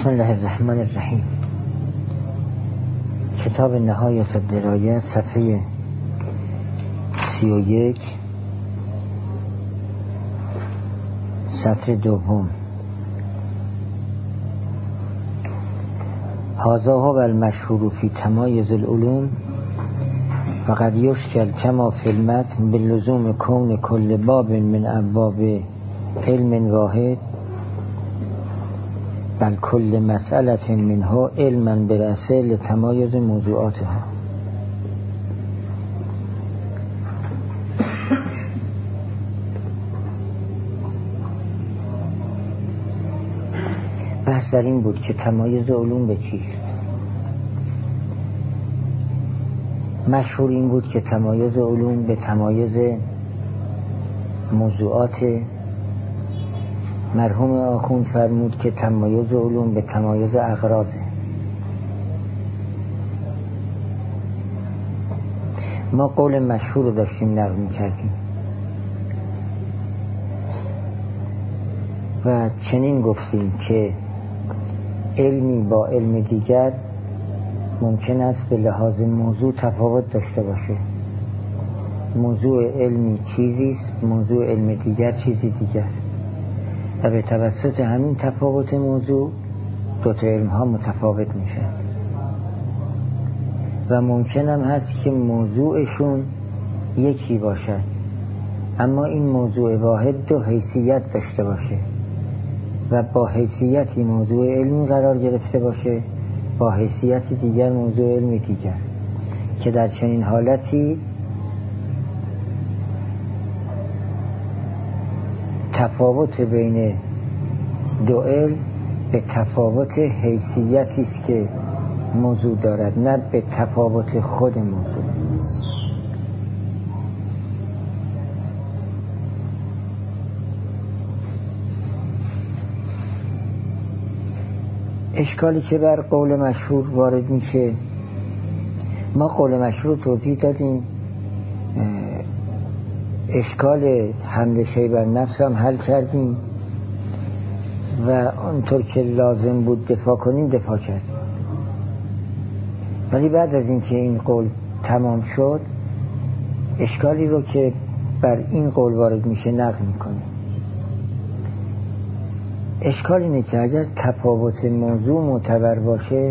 بسم الله الرحمن الرحیم. کتاب نهایت الدرایه صفحه 31 سطر دوم. هذا هو المشهور في تمایز العلوم فقد يشكل كما في المتن باللزوم كون كل باب من ابواب علم واحد بل كل مسألة منها علما برأسه لتمایز موضوعاتها. بحث در این بود که تمایز علوم به چیست. مشهور این بود که تمایز علوم به تمایز موضوعات. مرحوم آخوند فرمود که تمایز علوم به تمایز اغراضه. ما قول مشهور رو داشتیم نقل می‌کردیم و چنین گفتیم که علمی با علم دیگر ممکن است به لحاظ موضوع تفاوت داشته باشه. موضوع علمی چیزی است، موضوع علم دیگر چیزی دیگر، و به توسط همین تفاوت موضوع دو تا علم ها متفاوت میشن و ممکن هم هست که موضوعشون یکی باشد اما این موضوع واحد دو حیثیت داشته باشه و با حیثیتی موضوع علمی قرار گرفته باشه، با حیثیت دیگر موضوع علمی دیگر، که در چنین حالتی تفاوت بین دو علم به تفاوت حیثیتی است که موضوع دارد، نه به تفاوت خود موضوع. اشکالی که بر قول مشهور وارد میشه، ما قول مشهور توضیح دادیم، اشکال حمل شیء بر نفس هم حل کردیم و اونطور که لازم بود دفاع کنیم دفاع کردیم. ولی بعد از اینکه این قول تمام شد اشکالی رو که بر این قول وارد میشه نقل میکنیم. اشکال اینه که اگر تفاوت موضوع معتبر باشه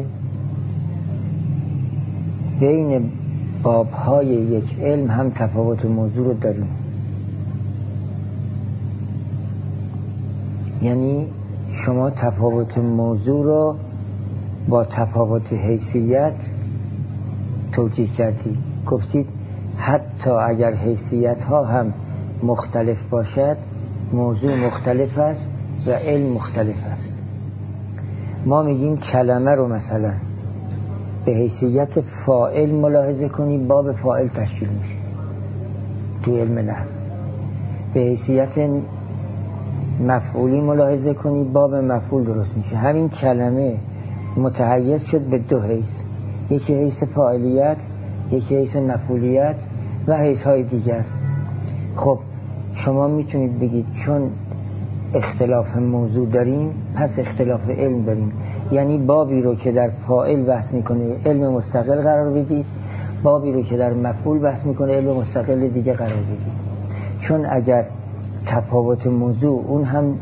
بین بابهای یک علم هم تفاوت موضوع رو داریم. یعنی شما تفاوت موضوع رو با تفاوت حیثیت توجیه کردید، گفتید حتی اگر حیثیت ها هم مختلف باشد موضوع مختلف است و علم مختلف است. ما میگیم کلمه رو مثلا به حیثیت فاعل ملاحظه کنی باب فاعل تشکیل میشه تو علم نحو، به حیثیت مفعولی ملاحظه کنی باب مفعول درست میشه. همین کلمه متحیز شد به دو حیث، یکی حیث فاعلیت، یکی حیث مفعولیت و حیث های دیگر. خب شما میتونید بگید چون اختلاف موضوع داریم پس اختلاف علم داریم، یعنی بابی رو که در فاعل بحث میکنه علم مستقل قرار بدید، بابی رو که در مفعول بحث میکنه علم مستقل دیگه قرار بدید. چون اگر تفاوت موضوع اون هم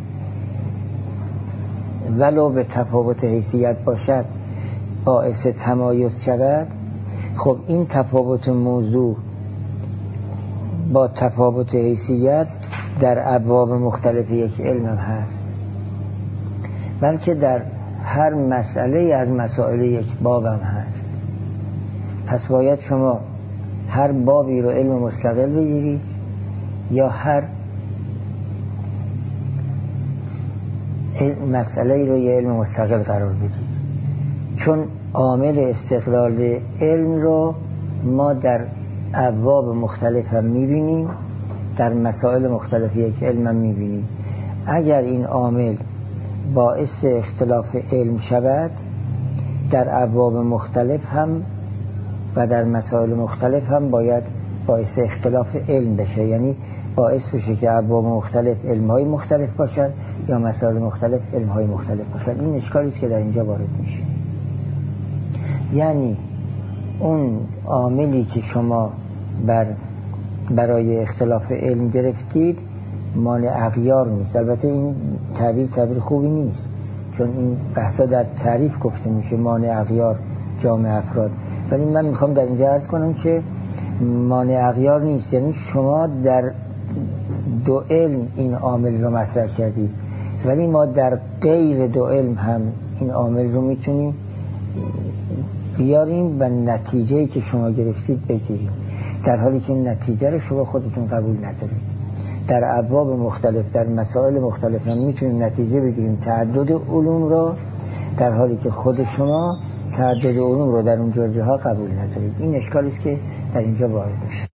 ولو به تفاوت حیثیت باشد باعث تمایز شود، خب این تفاوت موضوع با تفاوت حیثیت در ابواب مختلف یک علم هم هست، بلکه در هر مسئله از مسائل یک باب هم هست. پس باید شما هر بابی رو علم مستقل بگیرید یا هر مسئله رو یه علم مستقل قرار بدید، چون عامل استقلال علم رو ما در ابواب مختلف هم میبینیم، در مسائل مختلف یک علم هم میبینیم. اگر این عامل باعث اختلاف علم شود در ابواب مختلف هم و در مسائل مختلف هم باید باعث اختلاف علم بشه، یعنی باعث بشه که ابواب مختلف علم‌های مختلف باشن یا مسائل مختلف علم‌های مختلف باشن. این اشکالی است که در اینجا وارد میشه. یعنی اون عاملی که شما برای اختلاف علم گرفتید مانع اغیار نیست. البته این تعبیر خوبی نیست، چون این بحثا در تعریف گفته میشه مانع اغیار جامع افراد، ولی من میخوام در اینجا عرض کنم که مانع اغیار نیست. یعنی شما در دو علم این عامل رو مطرح کردید، ولی ما در غیر دو علم هم این عامل رو میتونیم بیاریم و نتیجه‌ای که شما گرفتید بگیریم، در حالی که این نتیجه رو شما خودتون قبول ندارید. در ابواب مختلف، در مسائل مختلف هم میتونیم نتیجه بگیریم تعدد علوم رو، در حالی که خود شما تعدد علوم رو در اون جاها قبول ندارید. این اشکالی است که در اینجا وارد میشه.